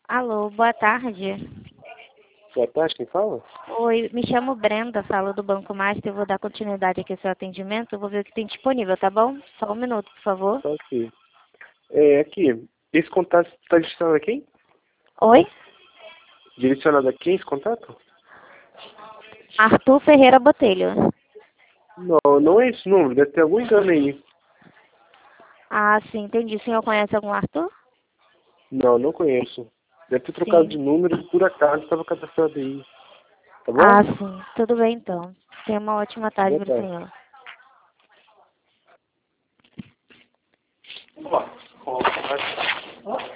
Alô, boa tarde. Boa tarde, quem fala? Oi, me chamo Brenda, falo do Banco Master. Eu vou dar continuidade aqui ao seu atendimento. Eu vou ver o que tem disponível, tá bom? Só um minuto, por favor. Tá ok. Aqui, esse contato está direcionado a quem? Oi? Direcionado a quem esse contato? Arthur Ferreira Botelho. Não, não é esse número, deve ter algum engano aí. Ah, sim, entendi. O senhor conhece algum Arthur? Não, não conheço. Deve ter trocado de Sim. número e por acaso estava cadastrado aí. Tá Ah, bom? sim. Tudo bem, então. Tenha uma ótima tarde Boa para o tarde. senhor. Ó, ó,